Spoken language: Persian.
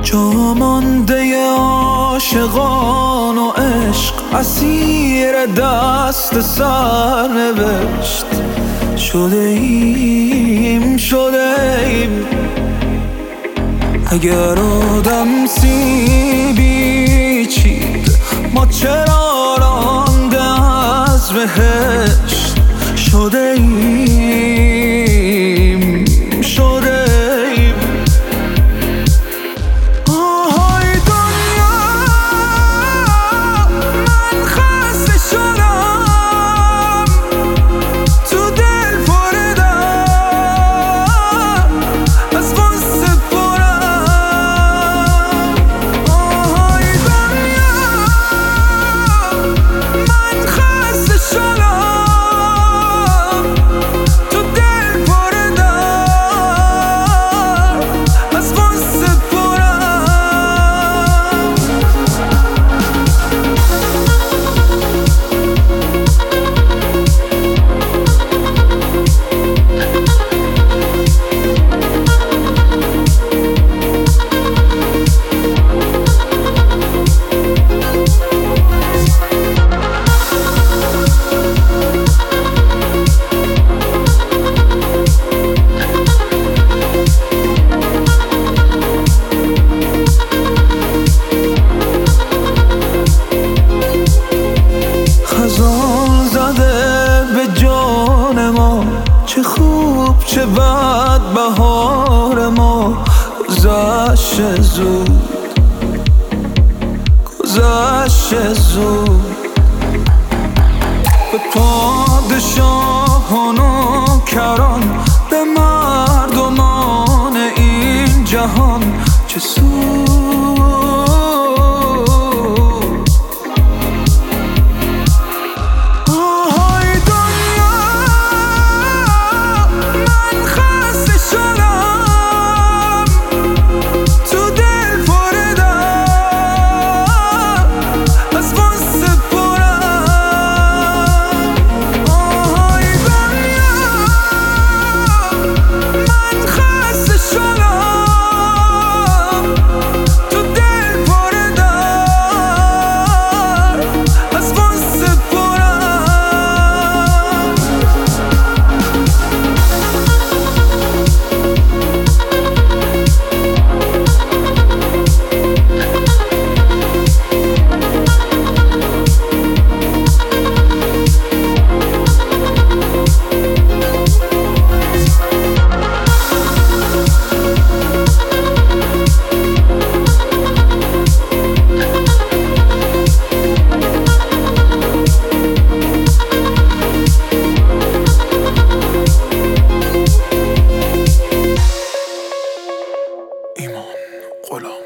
جا مانده عاشقان و عشق اسیر دست سرنوشت شده ایم اگر آدم سیبی چید ما چرا رانده از بهشت شده ایم آهای دنیا من خسته شدم تو دل پردم از غصه پرم آهای دنیا من خسته شدم تو دل پردم از غصه خزان زده به جان ما چه خوب چه بد بهار ما گذشت زود به پادشاهان و کران به مردمان این جهان چه سود ایمان غلام